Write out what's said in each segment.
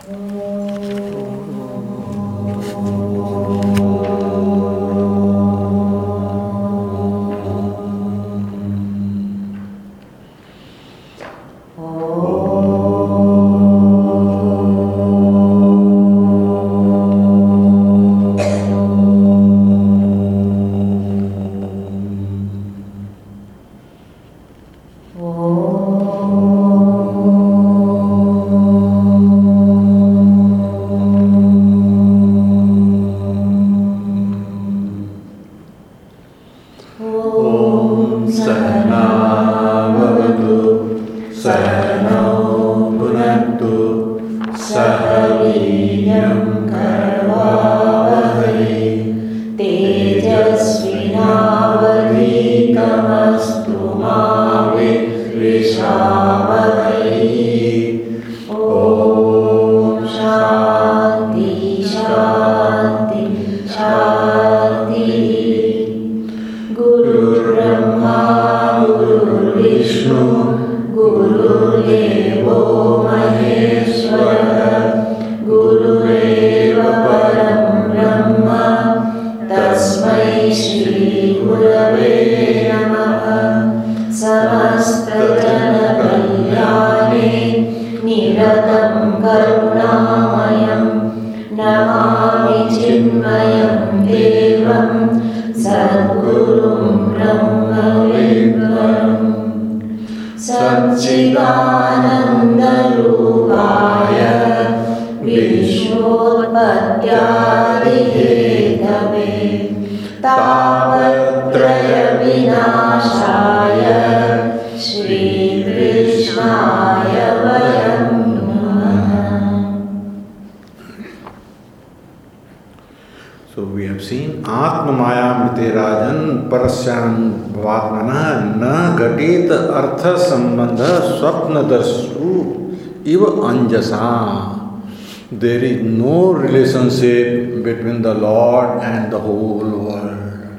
There is no relationship between the Lord and the whole world.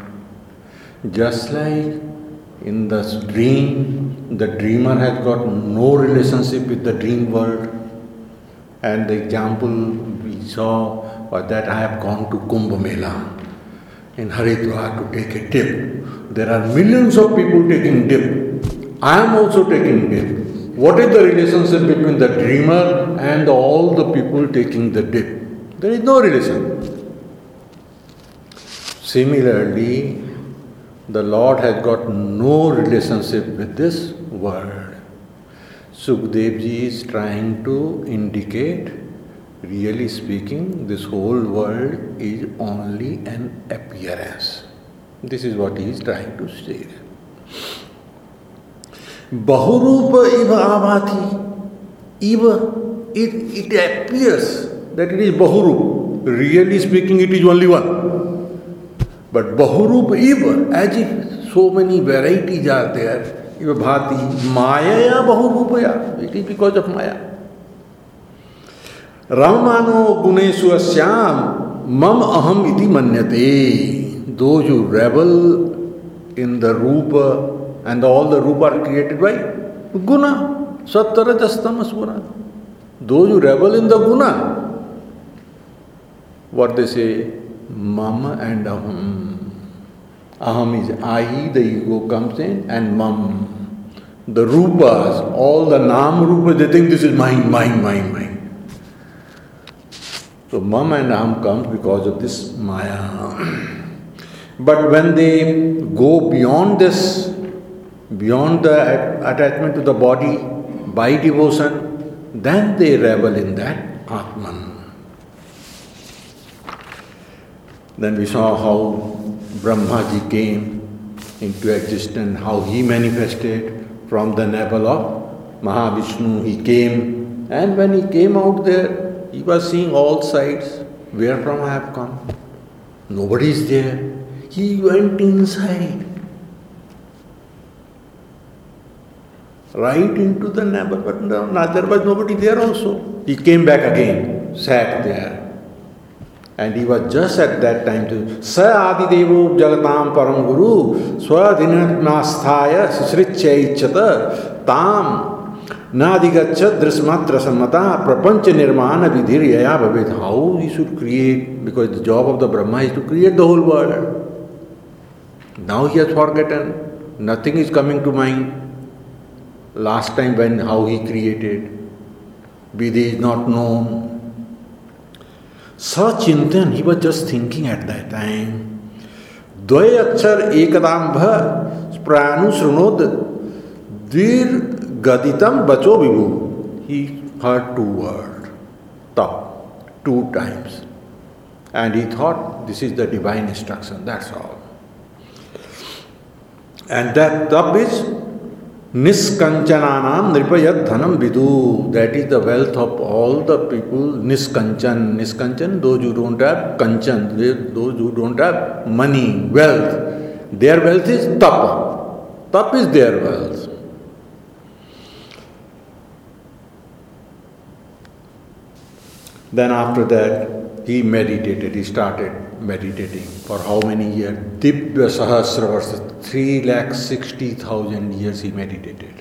Just like in the dream, the dreamer has got no relationship with the dream world. And the example we saw was that I have gone to Kumbh Mela in Haridwar to take a dip. There are millions of people taking dip. I am also taking dip. What is the relationship between the dreamer and all the people taking the dip? There is no relation. Similarly, the Lord has got no relationship with this world. Sukdev ji is trying to indicate, really speaking, this whole world is only an appearance. This is what he is trying to say. Bahurupa iva abhati. Iva, it appears that it is Bahurup. Really speaking, it is only one. But Bahurupa iva, as if so many varieties are there. Iva bhati, Maya ya Bahurupaya. It is because of Maya. Ramano guneshu asyam mam aham iti manyate. Those who revel in the Rupa, and all the Rupa are created by Guna, Sattva Rajas Tamas Guna. Those who revel in the Guna, what they say, Mama and Aham. Aham is I, the ego comes in, and Mam. The Rupas, all the Nam Rupas, they think this is mine, mine, mine, mine. So Mam and Aham comes because of this Maya. But when they go beyond this, beyond the attachment to the body by devotion, then they revel in that Atman. Then we saw how Brahmaji came into existence, how he manifested from the navel of Mahavishnu. He came, and when he came out there, he was seeing all sides. Where from I have come? Nobody is there. He went inside, right into the navel, but no, there was nobody there also. He came back again, sat there, and he was just at that time to Sa Adidevo Jagatam Param Guru Swadhinatmasthaya Srisrichaichata Tam Nadigachat drismatra sammata prapancha nirmana vidhiryaya bhavet. How he should create, because the job of the Brahma is to create the whole world. Now he has forgotten. Nothing is coming to mind. Last time when how he created. Vidhi is not known. Sachintan, he was just thinking at that time. Dvay akshar ekadambha spranu srunod dir gaditam bacho vibhu. He heard 2 words, tap, 2 times. And he thought this is the divine instruction, that's all. And that tap is Niskanchananam nripayat dhanam vidu. That is the wealth of all the people. Niskanchan. Niskanchan, those who don't have kanchan, those who don't have money, wealth. Their wealth is tapa. Tap is their wealth. Then after that, he meditated. He started meditating. For how many years? Dibya Sahasra Varsa, 360,000 years he meditated.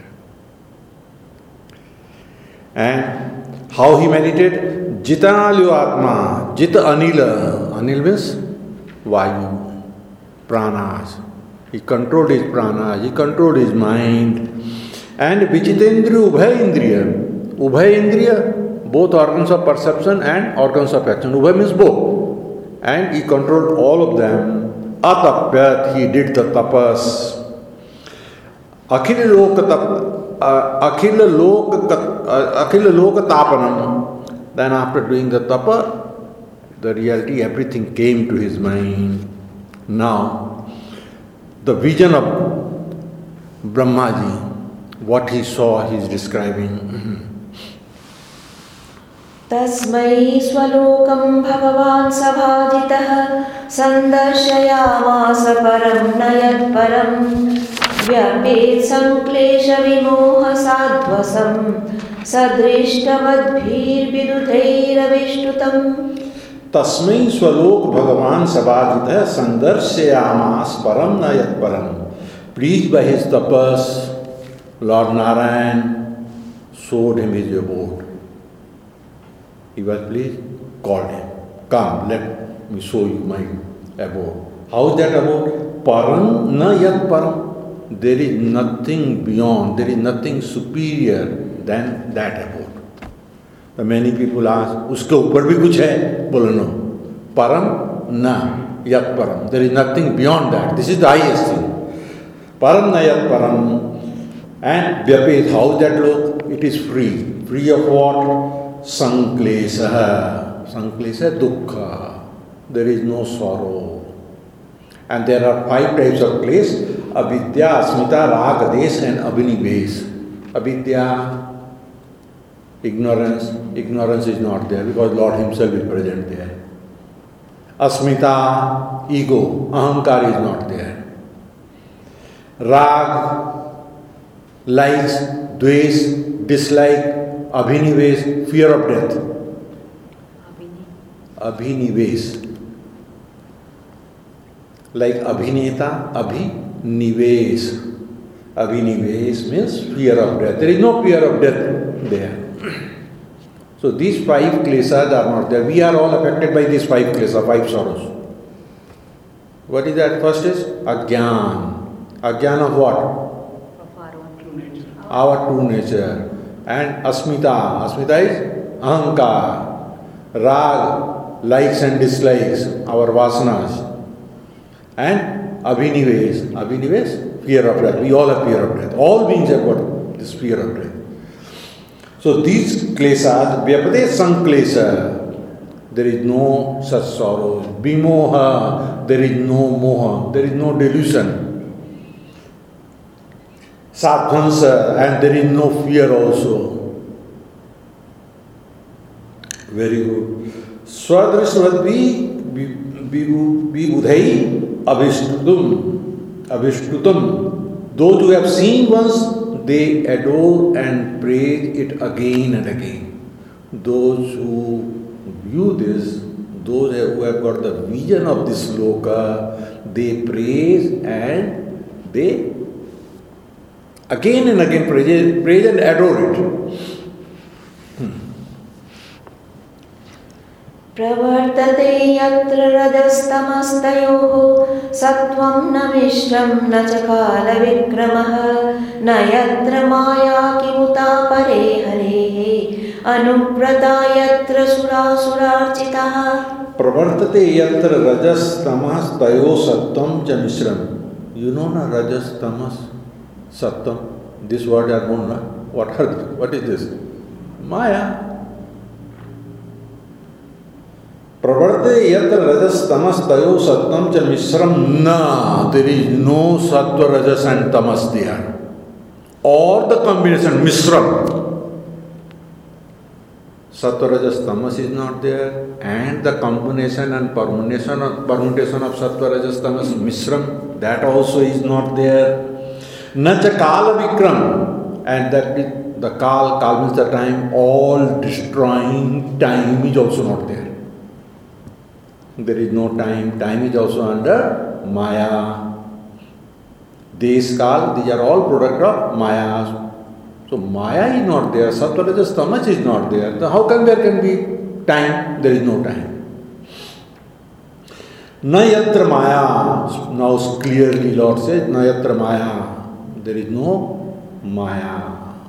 And how he meditated? Jitanalyo Atma, Jita Anila. Anil means Vayu, Pranas. He controlled his pranas, he controlled his mind. And Vichitendriya Ubhayendriya. Ubhayendriya, both organs of perception and organs of action. Ubhay means both. And he controlled all of them. Atapyat, he did the tapas. Akhila loka tapanam. Then after doing the tapa, the reality, everything came to his mind. Now, the vision of Brahmaji, what he saw, he is describing. Tasmai swalokam bhagavan sabhajitah sandarshayamasa param nayat param vyapet sanklesha vimoha sadvasam sadrishtavadbhir vidudhairavishtutam. Tasmai swalok bhagavan sabhajitah sandarshayamas param nayat param. Pleased by his tapas, Lord Narayan showed him his abode. He was pleased, called him. Come, let me show you my abode. How is that abode? Param na yat param. There is nothing beyond, there is nothing superior than that abode. So many people ask, uske upar bhi kuch hai? Bolo no. Param na yat param. There is nothing beyond that. This is the highest thing. Param na yat param. And vyapet, how is that look? It is free. Free of what? Sanklesha. Sanklesha, dukkha. There is no sorrow. And there are 5 types of klesha: avidya, asmita, raga, desh and abhinivesh. Avidya, ignorance. Ignorance is not there because Lord himself is present there. Asmita, ego, ahankar is not there. Rag, likes, dvesh, dislike. Abhinivesh, fear of death. Abhinivesh. Like Abhineta, Abhinivesh. Abhinivesh means fear of death. There is no fear of death there. So these 5 kleshas are not there. We are all affected by these 5 kleshas, 5 sorrows. What is that? First is Ajnan. Ajnan of what? Of our true nature. And Asmita. Asmita is Ahankar. Rag, likes and dislikes, our vasanas. And Abhinivesh. Abhinivesh, fear of death. We all have fear of death. All beings have got this fear of death. So these kleshas, vyapade sanklesha. There is no such sorrow. Vimoha, there is no moha. There is no delusion. Sadhansa, and there is no fear also. Very good. Swadrishnavadvi vibudhai avishtutam. Those who have seen once, they adore and praise it again and again. Those who view this, those who have got the vision of this loka, they praise and they Again and again praise and adore it. प्रवर्तते यत्र रजस्तमस्तयोः सत्त्वं न मिश्रं न च कालविक्रमः न यत्र माया किमुता परे हरेः अनुव्रता यत्र सुरासुरार्चिताः प्रवर्तते यत्र रजस्तमस्तयोः सत्त्वं च मिश्रम. You know na, rajas, tamas, sattam, this word are known na. What is this? Maya. Pravarte yatra rajas tamas tayo sattam cha mishram na. There is no sattva, rajas and tamas there. Or the combination mishram. Sattva, rajas, tamas is not there. And the combination and permutation of sattva, rajas, tamas, mishram, that also is not there. Na cha kala vikram. And that the kal means the time, all destroying time is also not there. There is no time. Time is also under Maya. Desh, Kal, these are all product of Maya. So Maya is not there. Sattva, Rajas, Tamas is not there. So how come there can be time? There is no time. Na yatra Maya. Now clearly Lord says, Na yatra Maya. There is no Maya.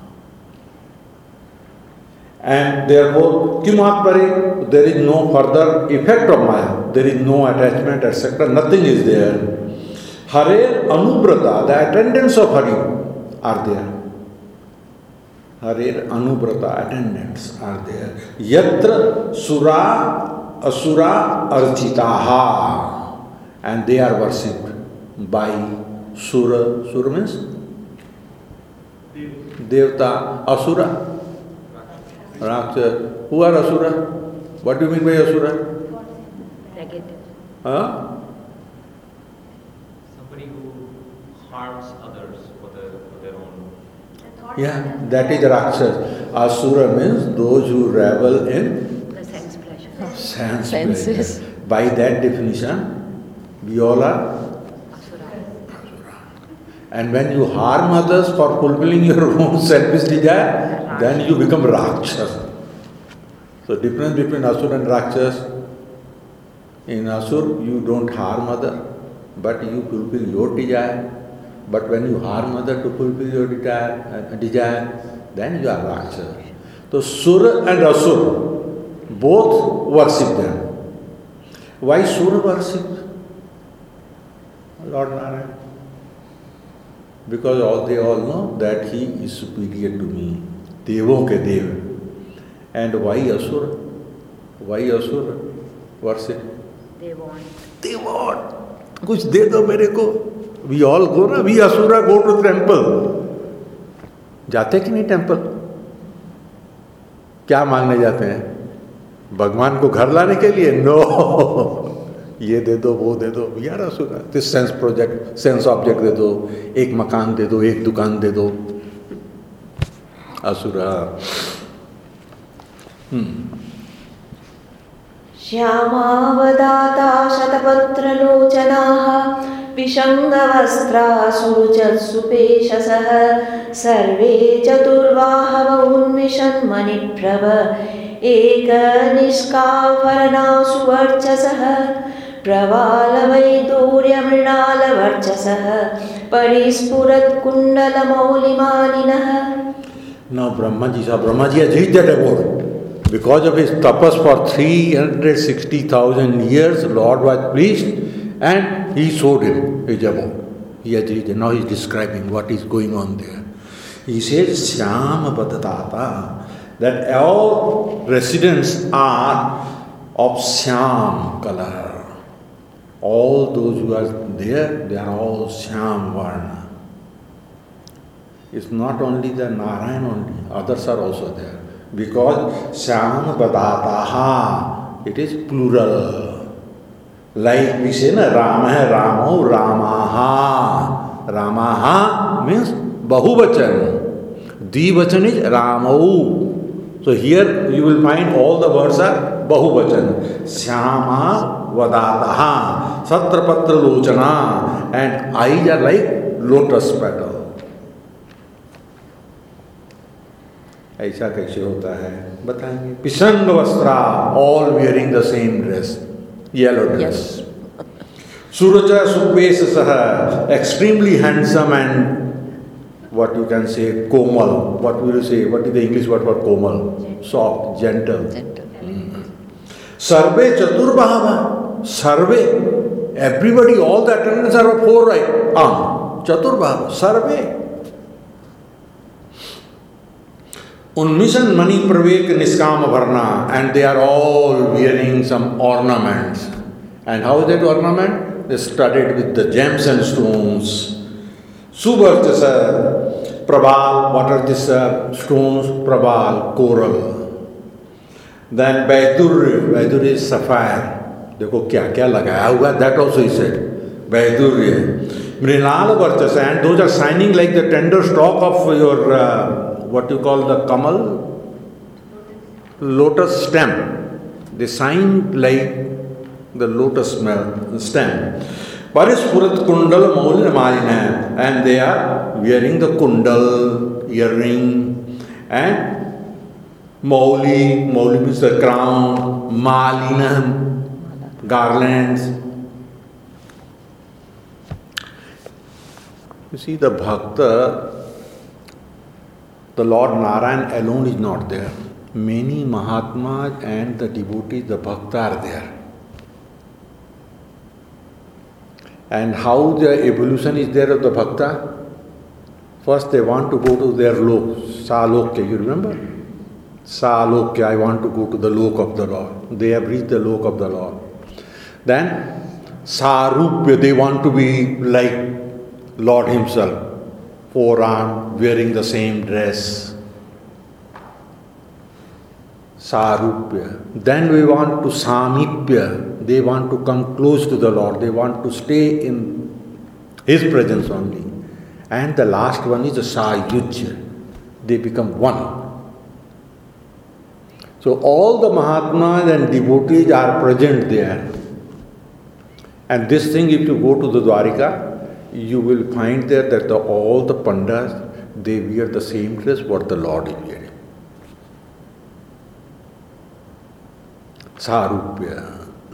And therefore, kimat pare, there is no further effect of Maya. There is no attachment, etc. Nothing is there. Hare anubrata, the attendants of Hari are there. Hare anubrata, attendants are there. Yatra sura asura architaha. And they are worshipped by Sura. Sura means Devta, Asura. Rakshasa. Who are Asura? What do you mean by Asura? Negative. Huh? Somebody who harms others for their own. Yeah, that is Rakshasa. Asura means those who revel in The sense pleasure. sense Senses. pleasure. By that definition, we all are. And when you harm others for fulfilling your own selfish desire, then you become Rakshasa. So difference between Asura and Rakshasa. In Asura, you don't harm other, but you fulfill your desire. But when you harm other to fulfill your desire, then you are Rakshasa. So Sura and Asura, both worship them. Why Sura worship Lord Narayana? Because they all know that he is superior to me. Devo ke Dev. And why Asura? Why Asura worship? They want. They want. Kuch de do mere ko. We all go na. We Asura go to temple. जाते कि नहीं temple? क्या मांगने जाते हैं? भगवान को घर लाने के लिए? नो. ये दे दो, वो दे दो. यार असुरा, दिस सेंस ऑब्जेक्ट दे दो, एक मकान दे दो, एक दुकान दे दो. असुरा. श्यामावदाता शतपत्रलोचनाः विषङ्गवस्त्रासुरुचत्सुपेशसः सर्वे चतुर्बाहव उन्मिषन्मणिप्रभ एकनिष्काभरणासु वर्चसः प्रवालवैदूर्यमृणालवर्चसः परिस्फुरत्कुण्डलमौलिमालिनः. Now Brahmaji has reached that abode. Because of his tapas for 360,000 years, Lord was pleased and he showed him his abode. He has reached. Now he is describing what is going on there. He says, Shyama Padatata, that all residents are of Shyam color. All those who are there, they are all Shyam Varna. It's not only the Narayan only, others are also there. Because Shyam Badataha, it is plural. Like we say, na, Rama hai Ramo, Ramaha. Ramaha means Bahuvachan. Dvivachan is Ramo. So here you will find all the words are Bahuvachan. Shyama Vadataha, Satrapatra Lochana, and eyes are like lotus petal. ऐसा कैसे होता है बताएंगे. पिशंग वस्त्रा, all wearing the same dress, yellow dress. Suraja Supesasah, extremely handsome and what you can say, komal. What will you say? What is the English word for komal? Soft, gentle. Sarve Chaturbhava. Sarve. Everybody, all the attendants are of 4 right. Chaturbhava. Sarve. Unmission Mani Pravek Niskama Varna, and they are all wearing some ornaments. And how is that ornament? They studded with the gems and stones. Suvarchasa, Prabal, what are these stones? Prabal, coral. Then Vaidurya is sapphire. देखो क्या क्या लगाया हुआ, that also he said. Vaidurya. Mrinala Varchasa, and those are shining like the tender stalk of your, what you call the kamal? Lotus stem. They shine like the lotus stem. Parispurat kundal maulina malina, and they are wearing the kundal, earring, and mauli means the crown, malina, garlands. You see, the bhakta, the Lord Narayan alone is not there. Many Mahatmas and the devotees, the bhakta are there. And how the evolution is there of the bhakta? First they want to go to their lok, Salokya, you remember? Salokya, I want to go to the lok of the Lord. They have reached the lok of the Lord. Then Sarupya, they want to be like Lord himself, 4-armed, wearing the same dress. Sarupya. Then we want to Samipya. They want to come close to the Lord. They want to stay in His presence only. And the last one is the Sayujya. They become one. So all the Mahatmas and devotees are present there. And this thing, if you go to the Dwarika, you will find there that all the Pandas, they wear the same dress what the Lord is wearing. Sarupya.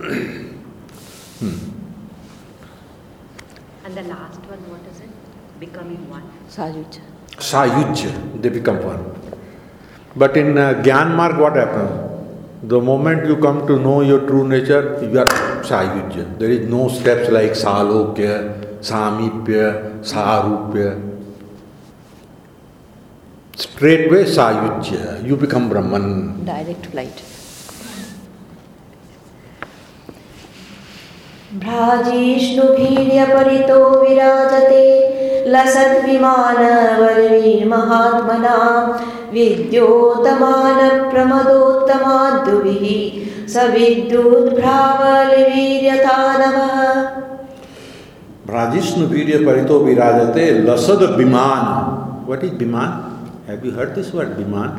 And the last one, what is it? Becoming one. Sayujya, they become one. But in Gyan Marg, what happens? The moment you come to know your true nature, you are Sayujya. There is no steps like Salokya, Samipya, Sarupya. Straightway Sayujya, you become Brahman. Direct flight. भ्राजिष्णुभीर्यपरितो विराजते लसद्विमानवर्वीर्महात्मनां विद्योतमानप्रमदोत्तमाद्युभिः स विद्युद्भ्रावलिवीर्यथा नमः. भ्राजिष्णुभीर्यपरितो विराजते लसद विमान. What is viman? Have you heard this word, viman?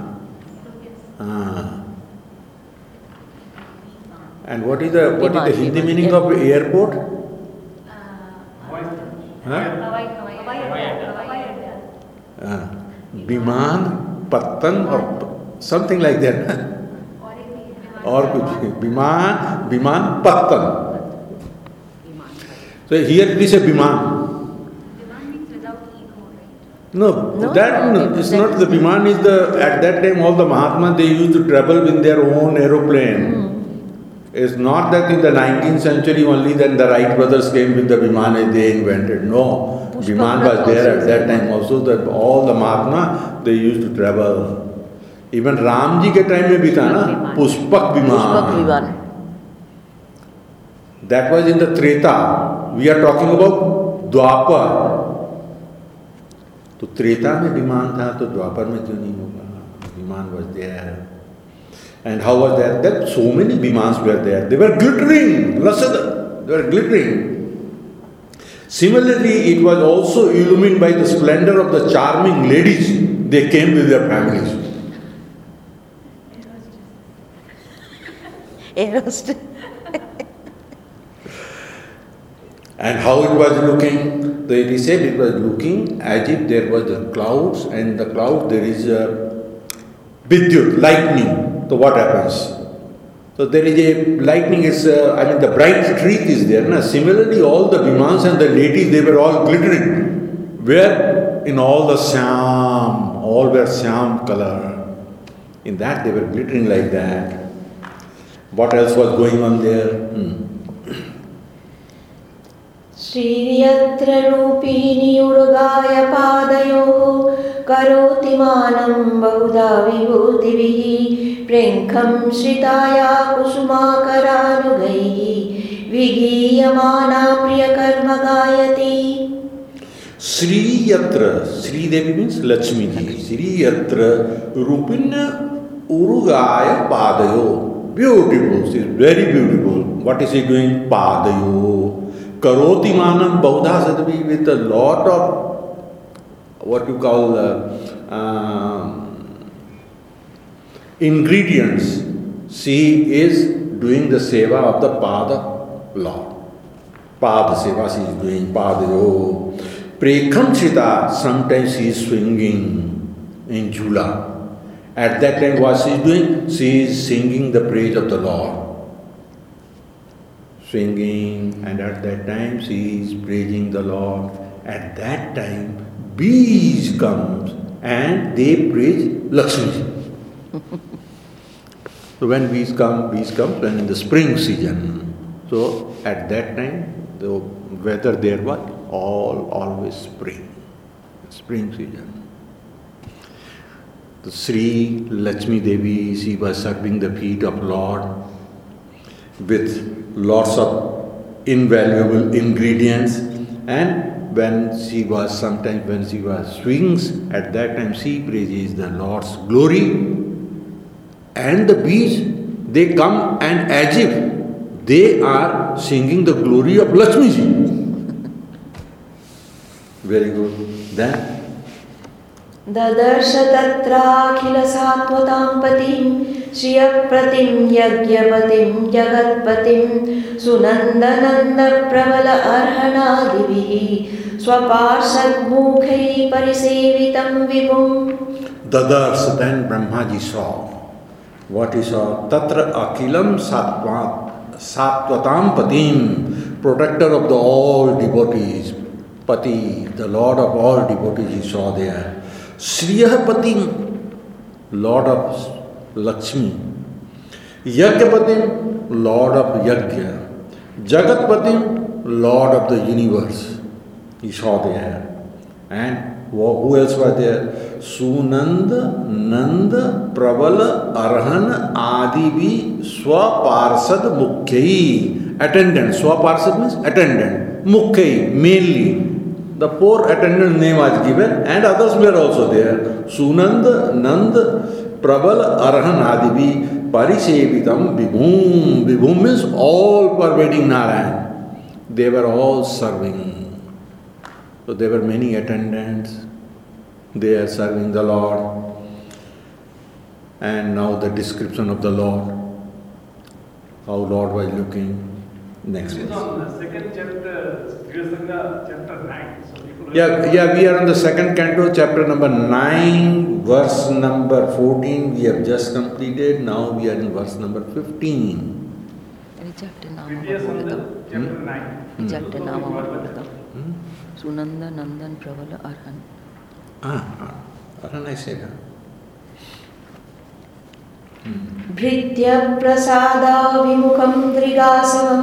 And what is the Hindi meaning of airport? Viman, Pattan, or something like that. Or Viman, Pattan. So here it is a Viman. Viman means without ego, right? No, it's not the Viman. Is at that time all the Mahatmas, they used to travel with their own aeroplane. It's not that in the 19th century only then the Wright brothers came with the Viman and they invented. No, Viman was there at that time also, that all the Mahatma, they used to travel. Even Ramji ke time mein bhi tha na, Pushpak Viman. That was in the Treta. We are talking about Dwapar. तो त्रेता में विमान था तो द्वापर में क्यों नहीं होगा? Viman was there. And how was that? That so many Vimans were there. They were glittering. Lasada. They were glittering. Similarly, it was also illumined by the splendor of the charming ladies. They came with their families. And how it was looking? They said it was looking as if there was the clouds, and the cloud there is Vidyut, lightning. So what happens? So there is a lightning is, the bright streak is there. Na? Similarly, all the Vimans and the deities, they were all glittering. Where? In all the Syam, all were Syam color. In that they were glittering like that. What else was going on there? श्रीयत्र रूपिणी उर्गाय पादयोः करोति मानं बहुधा विभूतिभिः प्रेङ्खं श्रिताया कुसुमाकरानुगैः विगीयमाना प्रियकर्म गायति. Sri Yatra, Sri Devi means Lakshmi Ji. Sri Yatra Rupina Urugaya Padayo. Beautiful, she is very beautiful. What is he doing? Padayo. Karoti Manam Baudha Sadhavi, with a lot of what you call ingredients. She is doing the seva of the Pada Lord. Pada seva she is doing. Padayo. Prekham Shita, sometimes she is swinging in Jula. At that time, what she is doing? She is singing the praise of the Lord. Swinging, and at that time she is praising the Lord. At that time, bees comes and they praise Lakshmi. So when bees comes when in the spring season. So at that time, the weather there was always spring season. The Sri Lakshmi Devi, she was serving the feet of Lord with lots of invaluable ingredients, and when she was swings, at that time she praises the Lord's glory, and the bees, they come and as if they are singing the glory of Lakshmi Ji. Very good. Then ददर्श तत्राखिल सात्वतां पतिं श्रियप्रतिं यज्ञपतिं जगत्पतिं सुनन्दनन्द प्रबल अर्हणादिभिः स्वपार्षद्मुखैः परिसेवितं विभुम्. Dadarsh, then Brahmaji saw. What he saw? Tatra akhilam sattvatam patim, protector of the all devotees. Pati, the Lord of all devotees, he saw there. Shriyah Patim, Lord of Lakshmi. Yajnapatim, Lord of Yajna. Jagatpatim, Lord of the universe. He saw there. And who else was there? Sunanda, Nanda, Pravala, Arhana, Adivi, Swaparsad, Mukhyai. Attendant. Swaparsad means attendant. Mukhyai, mainly. The four attendant name was given, and others were also there. Sunanda, Nanda, Prabala, Arhan, Adivi, Parisevitam, Vibhum. Vibhum means all pervading Narayan. They were all serving. So there were many attendants. They are serving the Lord. And now the description of the Lord. How Lord was looking. Next verse. On the second chapter, chapter 9. Yeah, we are on the second canto, chapter number 9, verse number 14. We have just completed. Now we are in verse number 15. Previous on the chapter 9. Chapter Nama Sunanda Nandan Pravala Arhan. Arhan I said. भृत्य प्रसादाभिमुखं दृगासवं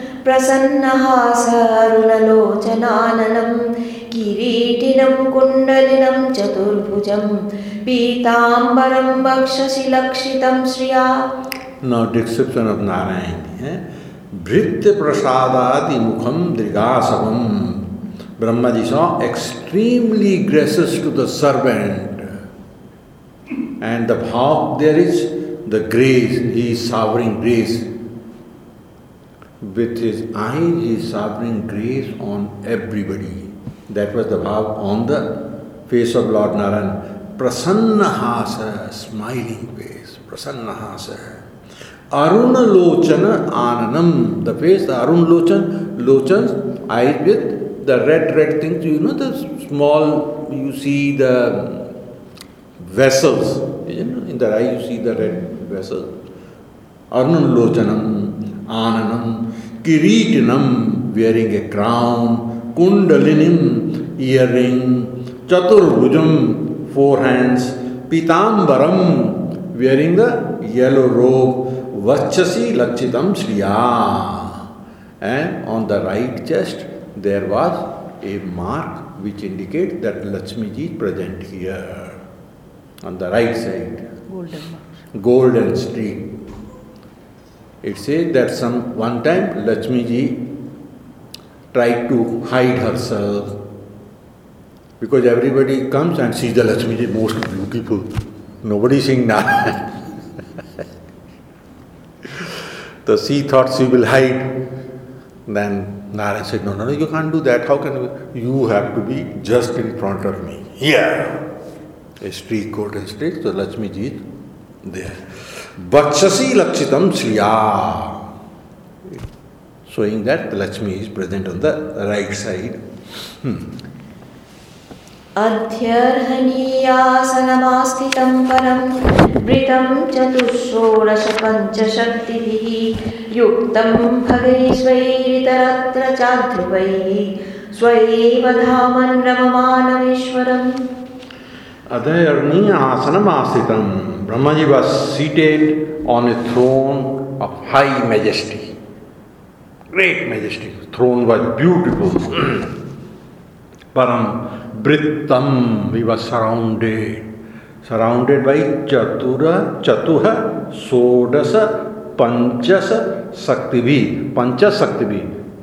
प्रसन्नहासरुणलोचनाननं किरीटिनं कुण्डलिनं चतुर्भुजं पीताम्बरं वक्षसि लक्षितं Shriya. Now description of Narayan. Bhritya prasadati mukham drigasavam. Brahmaji saw extremely gracious to the servant. And the bhav there is the grace, he is showering grace. With his eyes, he is showering grace on everybody. That was the bhav on the face of Lord Narayan. Prasannahasa, smiling face. Prasannahasa. Aruna Lochana Ananam. The face, the Arun Lochan, Lochan's eyes with the red things. You know the small, you see the vessels. In the eye you see the red vessels. Arnulochanam, Ananam, Kiritinam, wearing a crown, Kundalinim, earring, Chaturbhujam, 4 hands, Pitambaram, wearing the yellow robe, Vachasi Lakshitam Shriya. And on the right chest there was a mark which indicates that Lakshmi ji is present here. On the right side. Golden mark. Golden streak. It says that one time Lakshmi ji tried to hide herself because everybody comes and sees the Lakshmi ji most beautiful. Nobody is seeing Narayan. So she thought she will hide. Then Narayan said, no, you can't do that. How can you have to be just in front of me. Here. A streak, golden streak. So Lakshmi ji is there. Vachasi Lakshitam Shriya. Showing that the Lakshmi is present on the right side. Adhyarhaniyasanamasथितं param vritam chatushodash panchashaktiभिः yuktam bhagini svairitaraत्र chadhruvaiः svaiva dhaman ramamanameshwaram. Adhyaraniya asanam Brahmaji was seated on a throne of high majesty. Great majesty. Throne was beautiful. Param Brittam, he was surrounded by Chatuha, Sodasa, Panchasa, Saktivi. Pancha Saktivi.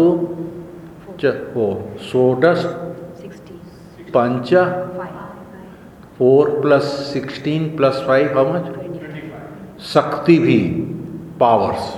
Sodas, 16. Pancha, 4 plus 16 plus 5, how much? 25. Saktivi, powers.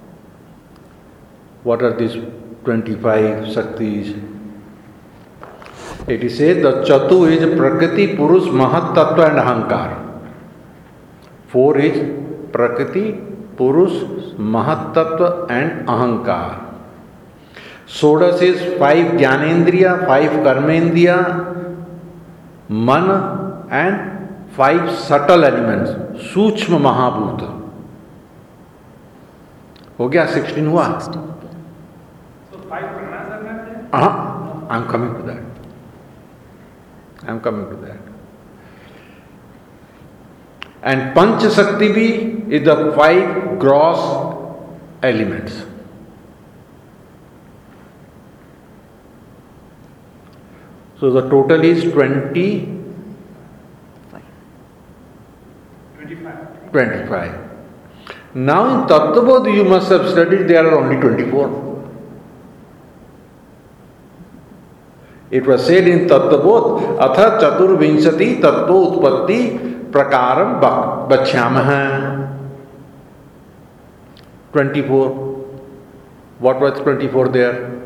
What are these 25 Saktis? It is said the Chatu is Prakriti, Purus, Mahat, Tattva and Ahankar. 4 is Prakriti, Purus, Mahat, Tattva and Ahankar. Sodas is 5 Jnanendriya, 5 Karmendriya, Man and 5 subtle elements. Suchma Mahabhuta. हो गया 16 हुआ? So 5 pranas are there? I'm coming to that. And Pancha Sakti bhi is the 5 gross elements. So the total is 25. Now in Tattvabodh you must have studied there are only 24. It was said in Tattvabodh, Atha Chaturvinshati Tattva Utpatti Prakaram Bachyamaha. 24. What was 24 there?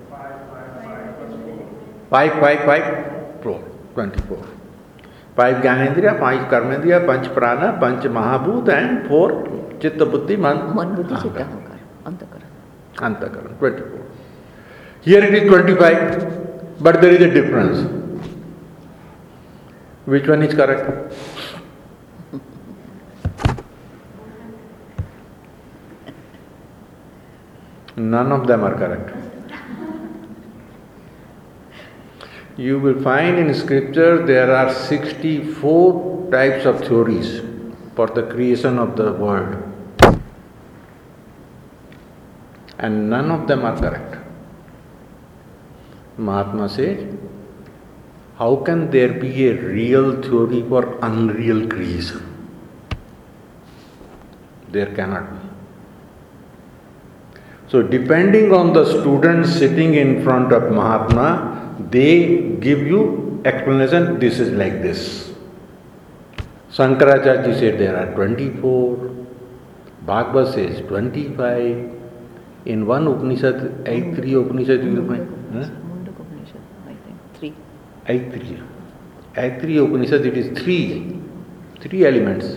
5, 4. 24. 5 Jnanendriya, 5 Karmendriya, 5 Prana, 5 Mahabhut and 4 Chitta Buddhi Man. Man Buddhi Chitta Ahankar. Antakaran. 24. Here it is 25, but there is a difference. Which one is correct? None of them are correct. You will find in scripture there are 64 types of theories for the creation of the world. And none of them are correct. Mahatma said, how can there be a real theory for unreal creation? There cannot be. So depending on the students sitting in front of Mahatma, they give you explanation, this is like this. Shankaracharya said there are 24, Bhagavad says 25. In one Upanishad, 83 Upanishad you will find. Mundak Upanishad, I think, 3. 83 Upanishad, it is 3 elements.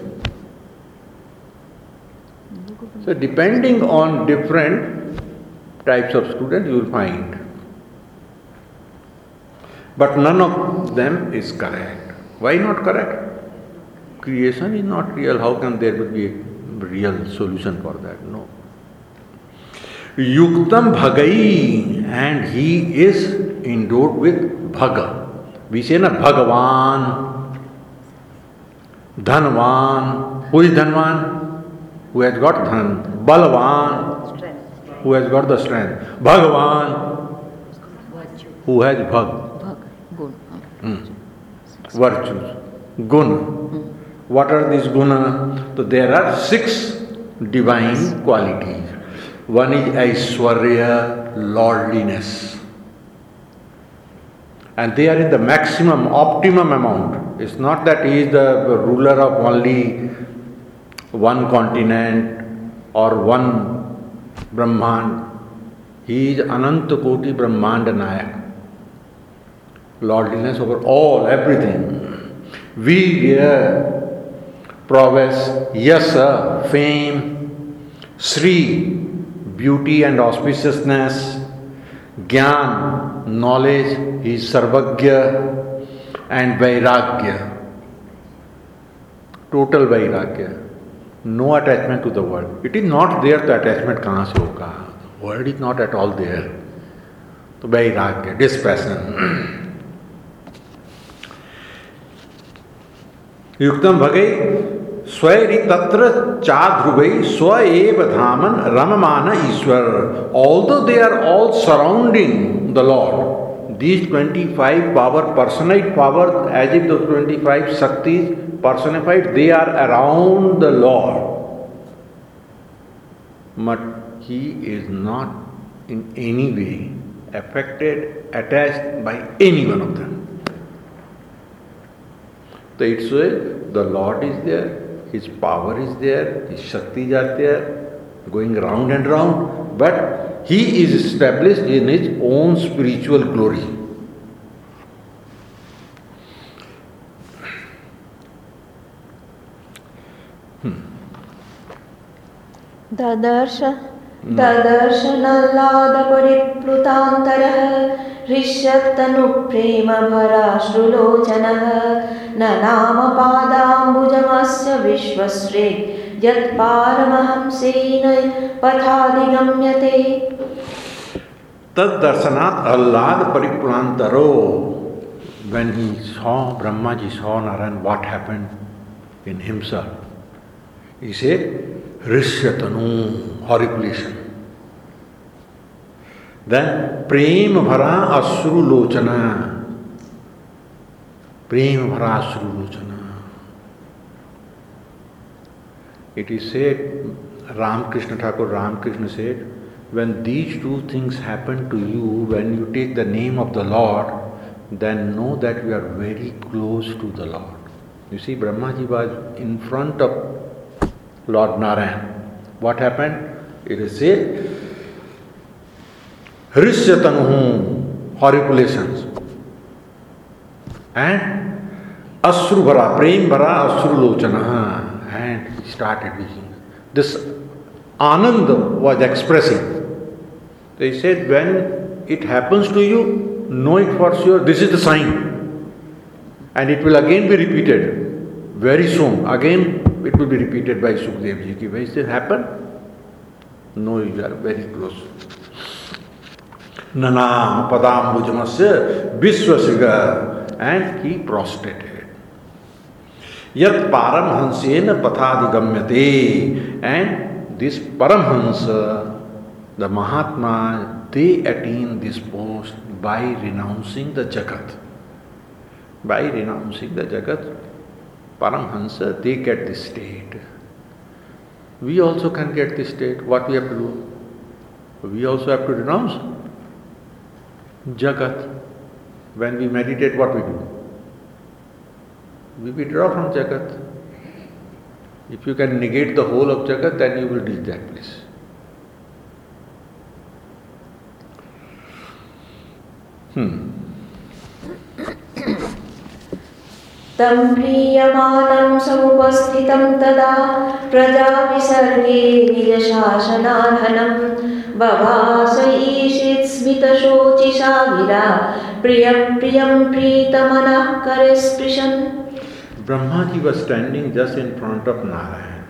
So depending on different types of students you will find. But none of them is correct. Why not correct? creation is not real, how can there be a real solution for that? No. Yuktam Bhagai, and he is endowed with Bhaga. We say na Bhagavan, Dhanvan. Who is Dhanvan? Who has got Dhan. Balvan, who has got the strength. Bhagavan, who has Bhag. Virtues. Guna. What are these guna? So there are 6 divine qualities. One is Aishwarya, lordliness. And they are in the maximum, optimum amount. It's not that he is the ruler of only one continent or one Brahmand. He is Ananta Koti Brahmanda Nayak. Lordliness over all, everything. Virya, prowess, yasa, fame, Sri, beauty and auspiciousness, Gyan, knowledge, is Sarvagya, and Vairagya, total Vairagya, no attachment to the world. It is not there, the attachment kahan se hoga. The world is not at all there. So Vairagya, dispassion. Yuktam Bhagai Swayri Tatra Chadhruvai Swaev Dhaman Ramamana Ishwar. Although they are all surrounding the Lord, these 25 power, personate power, as if those 25 Shaktis personified, they are around the Lord. But he is not in any way affected, attached by any one of them. So it's the Lord is there, His power is there, His Shaktis are there, going round and round, but He is established in His own spiritual glory. ददर्शनल्लाद परिप्लुतान्तरः हृष्यतनुप्रेमभराश्रुलोचनः ननाम पादाम्बुजमस्य विश्वश्रे यत्पारमहंसेन पथाधिगम्यते. Tad-darshanat allad paripurantaro. When he saw, Brahmaji saw Narayan, what happened in himself? He said, Rishyatanu, horripilation. Then, Prem Bhara Asru Lochana. Prem Bhara Asru Lochana. It is said, Ramakrishna Thakur Ramakrishna said, when these two things happen to you, when you take the name of the Lord, then know that you are very close to the Lord. You see, Brahmaji was in front of Lord Narayan. What happened? It is said, Hrishyatanuhu, horripulations. And Asru Bhara, Prem Bhara Asru Lochana. And he started weeping. This Ananda was expressing. They said, when it happens to you, know it for sure, this is the sign. And it will again be repeated. Very soon, again it will be repeated by Sukdev Ji. When it happen, know you are very close. Nanam padambujamasya vishwasiga. And he prostrated. Yat paramhansena pathadigamyate. And this Paramhansa, the Mahatma, they attain this post by renouncing the Jagat. By renouncing the Jagat, Paramhansa, they get this state. We also can get this state. What we have to do? We also have to renounce Jagat. When we meditate, what we do? We withdraw from Jagat. If you can negate the whole of Jagat, then you will reach that place. तं प्रीयमानं समुपस्थितं तदा प्रजाविसर्गे निजशासनाधनं बभास ईषित् स्मितशोचिषा गिरा प्रियं प्रियं प्रीतमनः करस्पृशन्. Brahmaji was standing just in front of Narayan.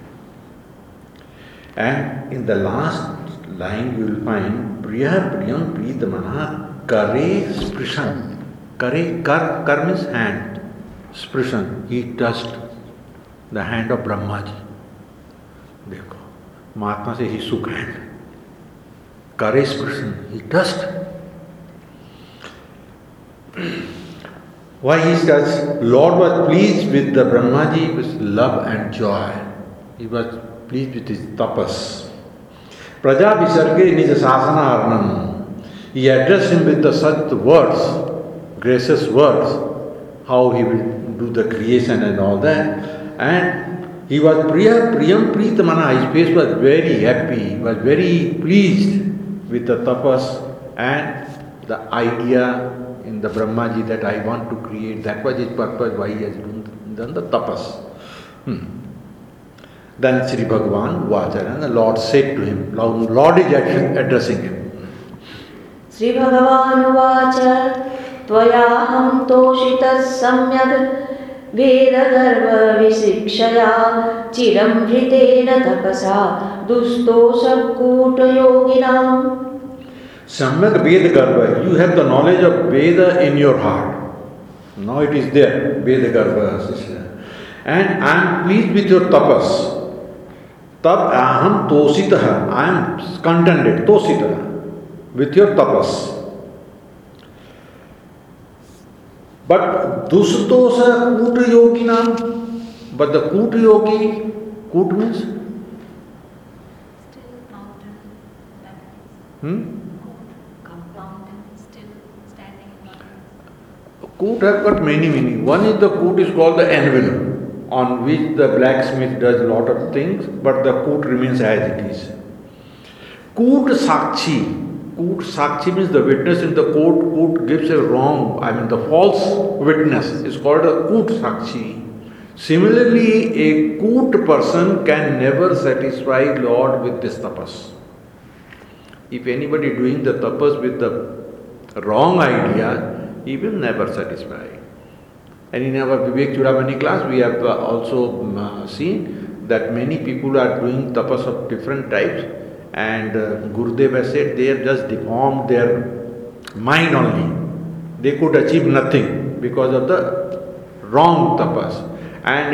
And in the last line you will find Priya Priyam Pritamana Kare Sprishan. Kar means hand. Sprishan. He touched the hand of Brahmaji. देखो महात्मा से he shook hand. Kare Sprishan. He touched. Why he touched? Lord was pleased with the Brahmaji with love and joy. He was pleased with his tapas. Praja Visarge Nija Sasana Arnam. He addressed him with such words, gracious words, how he will do the creation and all that. And he was Priyam Pritamana. His face was very happy, was very pleased with the tapas and the idea in the Brahmaji that I want to create. That was his purpose, why he has done the tapas. Then Sri Bhagavan Vacha, and the Lord said to him, Lord is addressing him. Sri Bhagavan Vacha Tvayaham Toshitas Samyag Veda Garva Visikshaya Chiram Hritena Tapasa Dustosa Kuta Yoginam. Samyak Veda Garva, you have the knowledge of Veda in your heart. Now it is there, Veda Garva. And I am pleased with your tapas. Tab aham tositaha, I am contented, tositaha, with your tapas. But dustosa kuta yoginam, but the kuta yogi, kut means? Still mountain. Mountain, still standing in mountain. Kut have got many meanings. One is the kut is called the anvil, on which the blacksmith does a lot of things, but the kut remains as it is. Kut Sakshi. Kut Sakshi means the witness in the court. Kut gives a wrong, the false witness is called a Kut Sakshi. Similarly, a Kut person can never satisfy Lord with this tapas. If anybody doing the tapas with the wrong idea, he will never satisfy. And in our Vivek Chudamani class, we have also seen that many people are doing tapas of different types, and Gurudev has said they have just deformed their mind only. They could achieve nothing because of the wrong tapas. And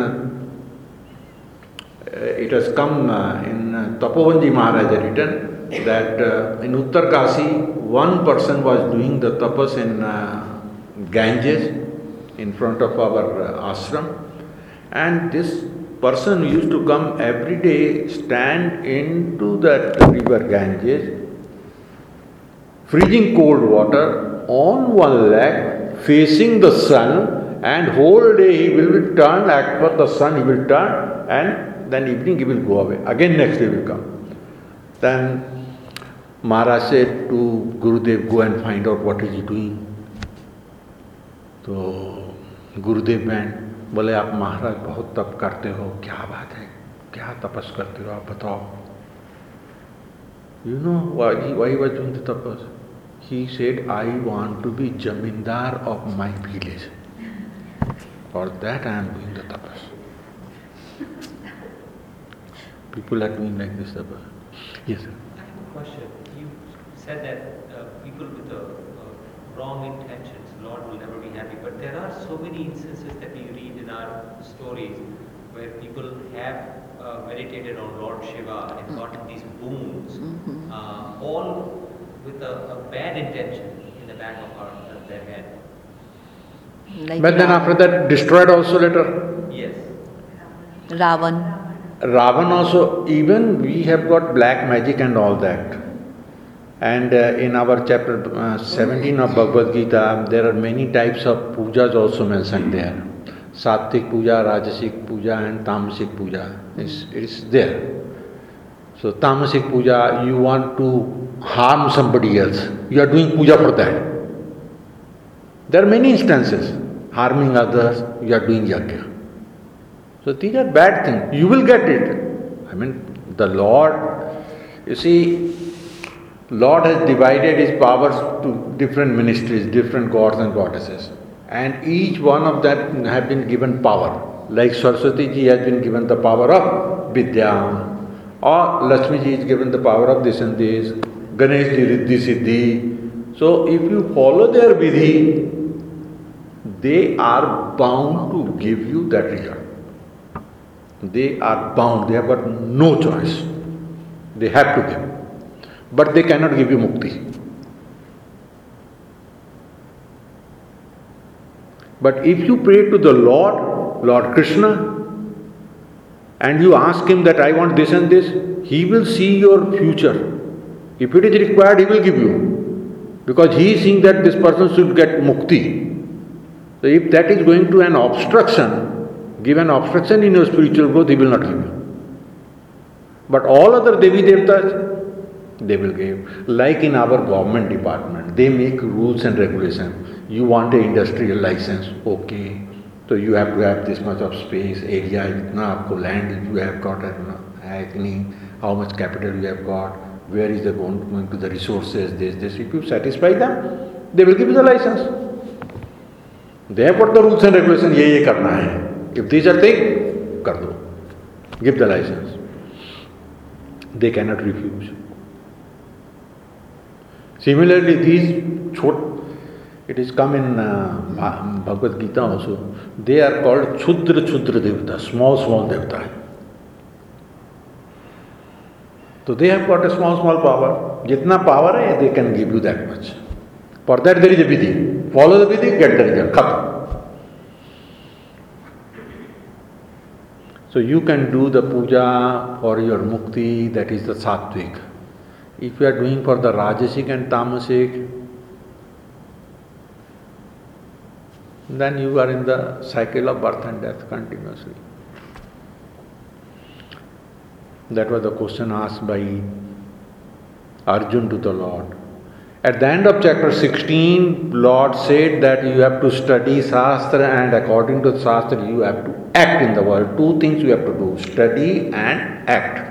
it has come in Tapobanji Maharaj had written that in Uttarkasi, one person was doing the tapas in Ganges, in front of our ashram, and this person used to come every day, stand into that river Ganges, freezing cold water, on one leg, facing the sun, and whole day he will be turned, as per the sun he will turn, and then evening he will go away. Again next day he will come. Then Maharaj said to Gurudev, go and find out what is he doing. So गुरुदेव बहन बोले आप महाराज बहुत तप करते हो, क्या बात है, क्या तपस करते हो आप बताओ. You know why he was doing the tapas? He said, I want to be Jamindar of my village. For that I am doing the tapas. People are doing like this tapas. Yes, sir. I have a question. You said that people with wrong intentions, Lord will never be happy. But there are so many instances that we read in our stories where people have meditated on Lord Shiva and gotten these boons, all with a bad intention in the back of their head. Like But then after that destroyed also later. Yes. Ravan also, even we have got black magic and all that. And in our chapter 17 of Bhagavad Gita, there are many types of pujas also mentioned there. Sattvic puja, Rajasic puja and Tamasic puja. It is there. So Tamasic puja, you want to harm somebody else. You are doing puja for that. There are many instances. Harming others, you are doing yajna. So these are bad things. You will get it. The Lord, you see, Lord has divided His powers to different ministries, different gods and goddesses. And each one of them have been given power. Like Saraswati ji has been given the power of Vidya, or Lakshmi ji is given the power of this and this, Ganesh ji Riddhi Siddhi. So if you follow their vidhi, they are bound to give you that result. They are bound, they have got no choice. They have to give. But they cannot give you mukti. But if you pray to the Lord Krishna, and you ask him that I want this and this, he will see your future. If it is required, he will give you. Because he is seeing that this person should get mukti. So if that is going to an obstruction, give an obstruction in your spiritual growth, he will not give you. But all other Devi Devtas, they will give. Like in our government department, they make rules and regulations. You want an industrial license, okay. So you have to have this much of space, area, land you have got, how much capital you have got, where is the going to the resources, this. If you satisfy them, they will give you the license. They have got the rules and regulations, ye karna hai. If these are things, kar do. Give the license. They cannot refuse. Similarly, it is come in Bhagavad Gita also. They are called Chudra Devata, small Devata. So they have got a small power. Jitna power hai, they can give you that much. For that there is a vidhi. Follow the vidhi, get the result. Khatam. So you can do the puja for your mukti, that is the sattvic. If you are doing for the rajasic and tamasic, then you are in the cycle of birth and death continuously. That was the question asked by Arjun to the Lord. At the end of chapter 16, Lord said that you have to study Shastra, and according to the Shastra you have to act in the world. Two things you have to do, study and act.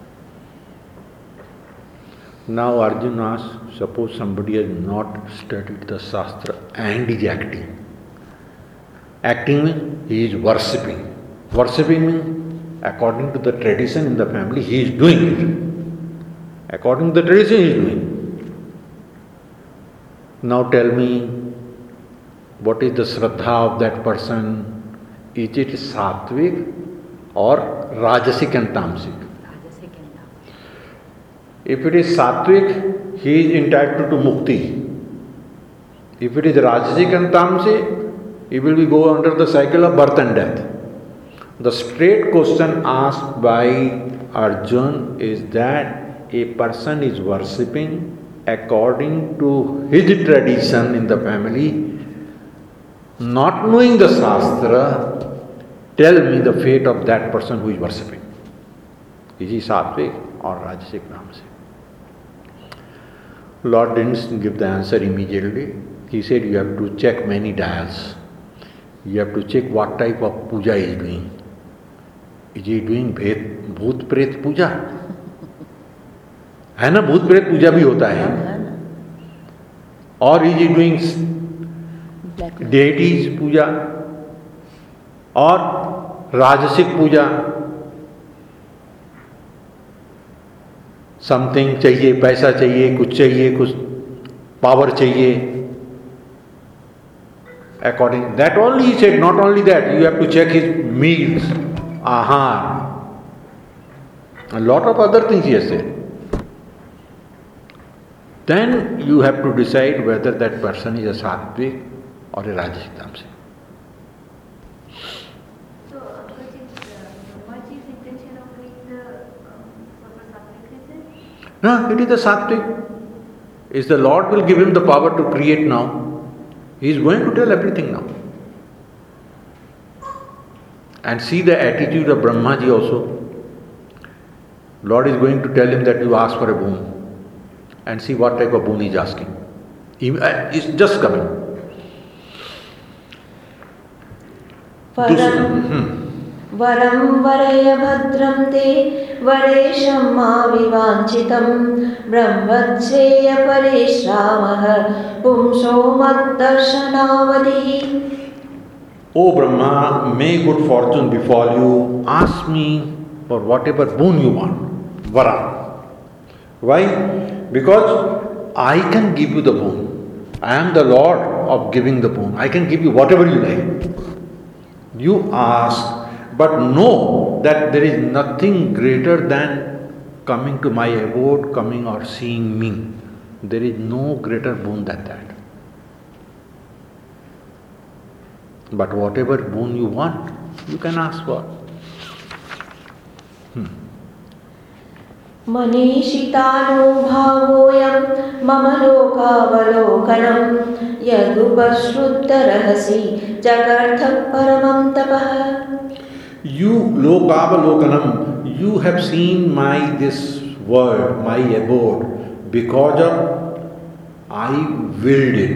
Now Arjun asks, suppose somebody has not studied the Shastra and is acting. Acting means he is worshipping. Worshipping means according to the tradition in the family he is doing it. According to the tradition he is doing. Now tell me, what is the shraddha of that person? Is it sattvic or rajasic and tamasic? If it is sattvic, he is entitled to mukti. If it is rajasic and tamasic, he will be go under the cycle of birth and death. The straight question asked by Arjun is that a person is worshipping according to his tradition in the family, not knowing the Shastra. Tell me the fate of that person who is worshipping. Is he sattvic or rajasic, tamasic? Lord didn't give the answer immediately. He said you have to check many dials. You have to check what type of puja he is doing. Is he doing bhoot pret puja? है ना, भूत प्रेत पूजा भी होता है. और is he doing deities puja और राजसिक पूजा. Something चाहिए, पैसा चाहिए, कुछ पावर चाहिए. According that only he said, not only that, you have to check his meals, ahar, a lot of other things he has said. Then you have to decide whether that person is a sattvic or a rajasic tamasic. So, because it's Brahmaji's intention of doing the sattvic, is it? No, it is the sattvic. Is the Lord will give him the power to create now. He is going to tell everything now. And see the attitude of Brahmaji also. Lord is going to tell him that you ask for a boon. And see what type of boon he is asking. It's just coming. वरं वरय भद्रं ते वरेशं मा विवाञ्छितं ब्रह्मश्रेयपरिश्रामः पुंसो मद्दर्शनावधिः. O Brahma, may good fortune befall you. Ask me for whatever boon you want. Vara. Why? Because I can give you the boon. I am the Lord of giving the boon. I can give you whatever you like. You ask, but know that there is nothing greater than coming to my abode, coming or seeing me. There is no greater boon than that. But whatever boon you want, you can ask for. मनीषितानुभावोऽयं मम लोकावलोकनं यदुपश्रुतरहसि जगर्थः परमं तपः. You lokavalokanam, you have seen my this world, my abode, because of I willed it.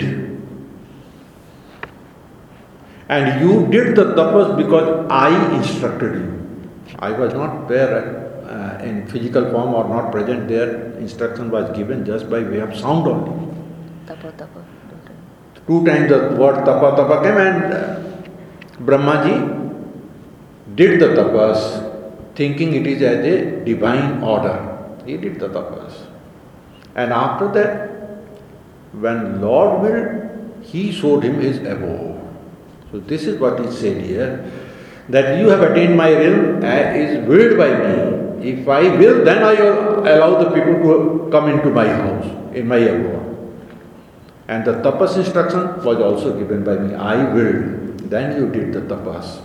And you did the tapas because I instructed you. I was not there in physical form or not present there. Instruction was given just by way of sound only. Tapa, tapa. 2 times the word tapa, tapa came, and Brahmaji did the tapas thinking it is as a divine order. He did the tapas. And after that, when Lord willed, he showed him his abode. So this is what is said here, that you have attained my realm is willed by me. If I will, then I allow the people to come into my house, in my abode. And the tapas instruction was also given by me. I willed. Then you did the tapas.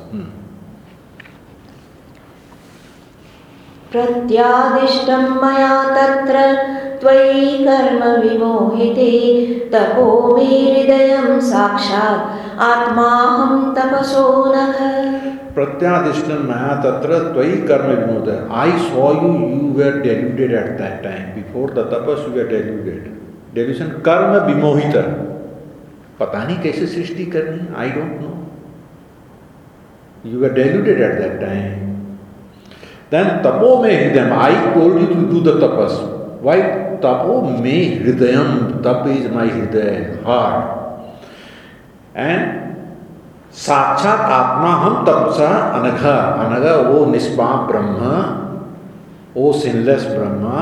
प्रत्यादिष्टं मया तत्र त्वयि कर्म विमोहिते तपो मे हृदयं साक्षात् आत्माहं तपसो नघ. Pratyadishtam maya tatra tvayi karma vimoda. I saw you were deluded at that time. Before the tapas you were deluded. Delusion karma vimohita. Pata nahi kaise srishti karni? I don't know. You were deluded at that time. Then tapo me hridayam. I told you to do the tapas. Why? Tapo me hridayam. Tap is my hridaya, heart. And साक्षात आत्मा हम तपसा अनघा. अनघा वो निष्पाप ब्रह्म, वो sinless Brahma.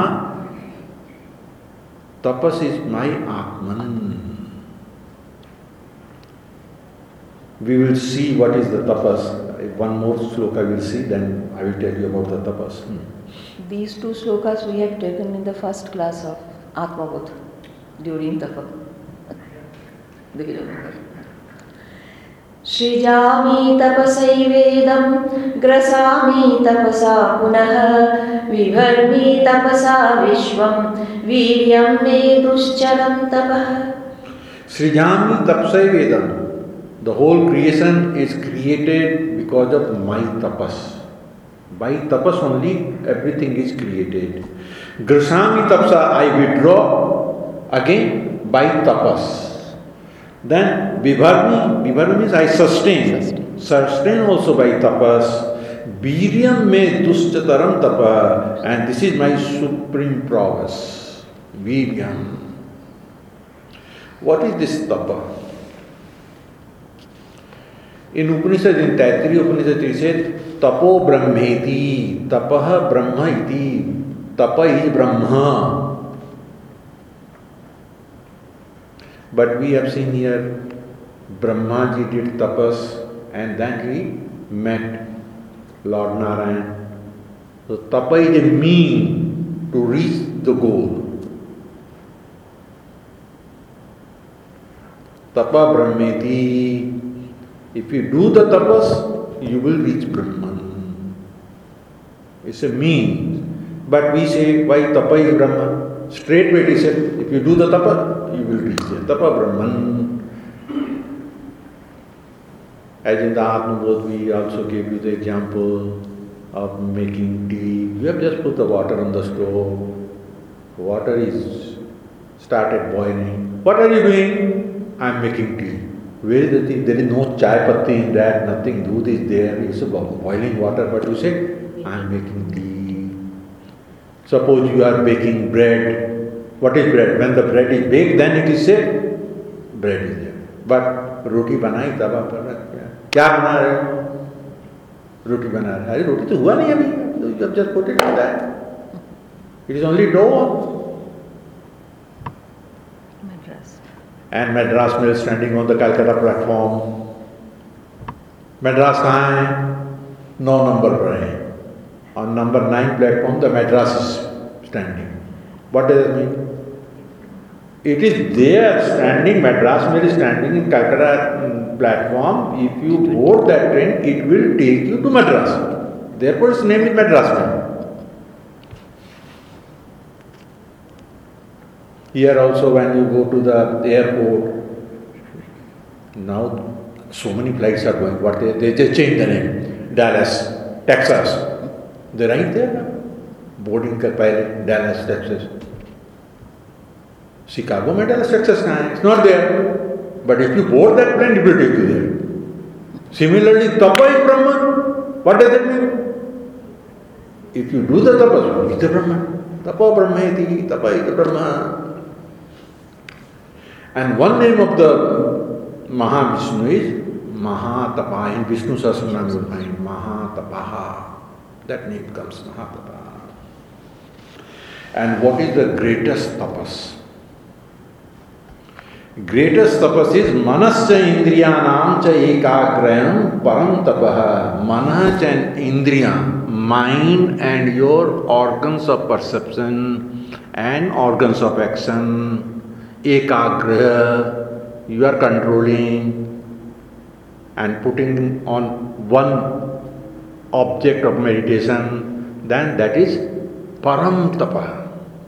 Tapas is my Atman. We will see what is the tapas. One more sloka we will see, then I will tell you about the tapas. These 2 slokas we have taken in the first class of Atmabodh during Tapa. सृजामि तपसैवेदं ग्रसामि तपसा पुनः विभर्मि तपसा विश्वं वीर्यं मे दुश्चरं तपः. Srijami tapsaivedam. The whole creation is created because of my tapas. By tapas only everything is created. Grasami tapsa, I withdraw again by tapas. Then vibharmi, vibharmi means I sustain. Sustain also by tapas. Viryam me duschataram tapa. And this is my supreme prowess. Viryam. What is this tapa? In Upanishad, in Taittiriya Upanishad, it said, Tapo Brahmeti, Tapaha Brahma iti, Tapa is Brahma. But we have seen here, Brahmaji did tapas and then he met Lord Narayan. So tapa is a mean to reach the goal. Tapa Brahmeti. If you do the tapas, you will reach Brahman. It's a mean. But we say, why tapa is Brahman? Straightway he said, if you do the tapa, you will reach it. Tapa Brahman. As in the Atmabodh, we also gave you the example of making tea. You have just put the water on the stove. Water is started boiling. What are you doing? I am making tea. Where is the tea? There is no chai patti in that, nothing. Doodh is there. It's boiling water, but you say, I am making tea. Suppose you are baking bread. What is bread? When the bread is baked, then it is said, bread is there. But roti बनाई तवा पर रख दिया. क्या बना रहे हो? रोटी बना रहे. अरे रोटी तो हुआ नहीं अभी. You have just put it on that. It is only dough. Madras. And Madras Mill standing on the Calcutta platform. Madras कहाँ है? 9 number पर है. On number 9 platform, the Madras is standing. What does it mean? It is there standing, Madras Mill is standing in Calcutta platform. If you board that train, it will take you to Madras. Therefore, its name is Madras Mill. Here also, when you go to the airport, now so many flights are going. What they just changed the name. Dallas, Texas. They're right there. Boarding ka pehle, Dallas, Texas. Chicago में Dallas, Texas कहाँ है? It's not there. But if you board that plane, it will take you there. Similarly, tapa is Brahman. What does that mean? If you do the tapas, you is the Brahman. Tapa Brahmeti, tapa is the Brahman. And one name of the Mahavishnu is Mahatapa. In Vishnu Sahasranam you will find Mahatapaha. That name comes Mahatapaha. And what is the greatest tapas? Greatest tapas is manasya indriyanam cha ekagrayam param tapaha. Manas and indriya, mind and your organs of perception and organs of action, ekagraya, you are controlling and putting on one object of meditation, then that is param tapaha.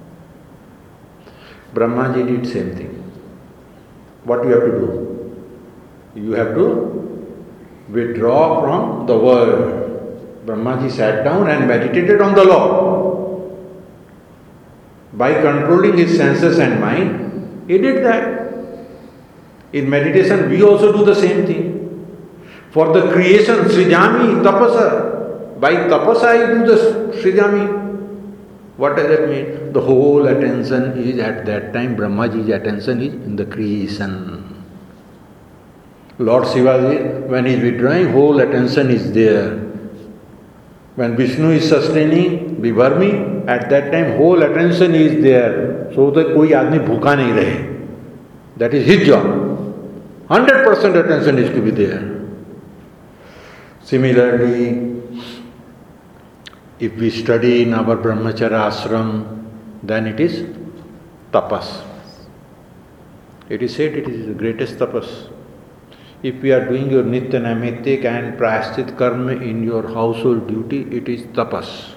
Brahmaji did same thing. What you have to do? You have to withdraw from the world. Brahmaji sat down and meditated on the Lord. By controlling his senses and mind, he did that. In meditation, we also do the same thing. For the creation, Srijami, tapasa. By tapasa, I do the Srijami. What does that mean? The whole attention is at that time, Brahmaji's attention is in the creation. Lord Shiva, when he is withdrawing, whole attention is there. When Vishnu is sustaining, Vibharmi, at that time whole attention is there. So that koi aadmi bhuka nahi rahe. That is his job. 100% attention is to be there. Similarly, if we study in our Brahmacharya ashram, then it is tapas. It is said it is the greatest tapas. If we are doing your nitya naimittik and prayashchit karma in your household duty, it is tapas.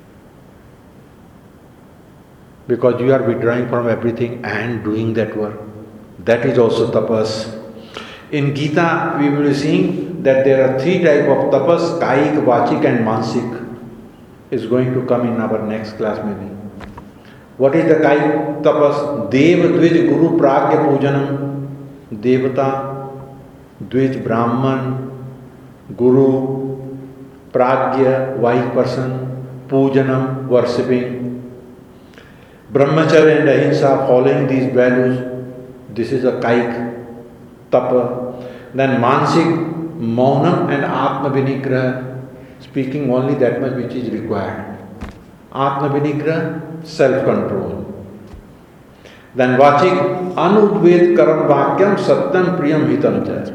Because you are withdrawing from everything and doing that work. That is also tapas. In Gita, we will be seeing that there are 3 types of tapas, kaik, vachik and mansik. Is going to come in our next class maybe. What is the kaik tapas? Dev, Dvij, Guru, Pragya, Pujanam. Devata, Dvij, Brahman, Guru, Pragya, wise person, Pujanam, worshipping. Brahmacharya and Ahimsa, following these values. This is a kaik tapa. Then mansik, Maunam and Atma Vinigraha. Speaking only that much which is required. Atma Vinigraha, self-control. Then vachik, anudved karam vakyam satyam priyam hitam cha.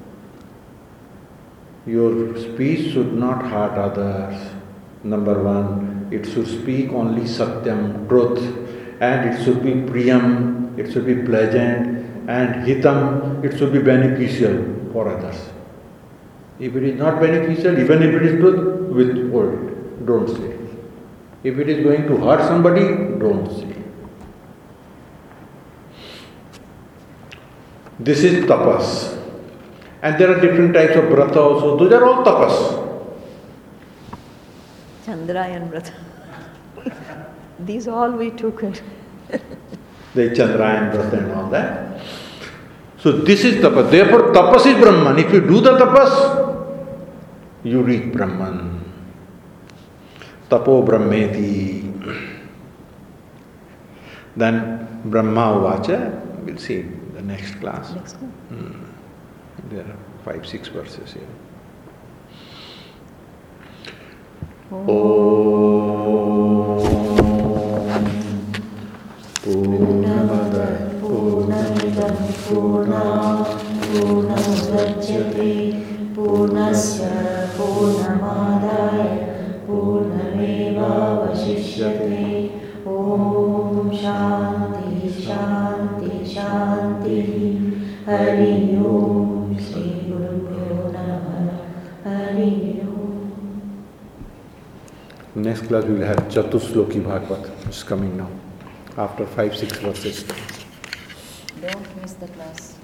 Your speech should not hurt others. Number 1, it should speak only satyam, truth. And it should be priyam, it should be pleasant. And hitam, it should be beneficial for others. If it is not beneficial, even if it is truth, withhold it. Don't say. If it is going to hurt somebody, don't say. This is tapas. And there are different types of brata also. Those are all tapas. Chandrayan Vrata. These all we took. The Chandrayan Vrata and all that. So this is tapas. Therefore tapas is Brahman. If you do the tapas, you reach Brahman. Tapo Brahmeti. Then Brahma Uvacha, we'll see in the next class. There are 5-6 verses here. Om Purnamada Purnamidam Purnam Purnamudachyate Purnasya Purnamadaya Purnamevavashishyate. Om Shanti Shanti Shanti. Hari Om Shri Gurubhyo Namah. Hari Om. Next class we will have Chatusloki Bhagavad. It's coming now. After 5-6 verses. Don't miss the class.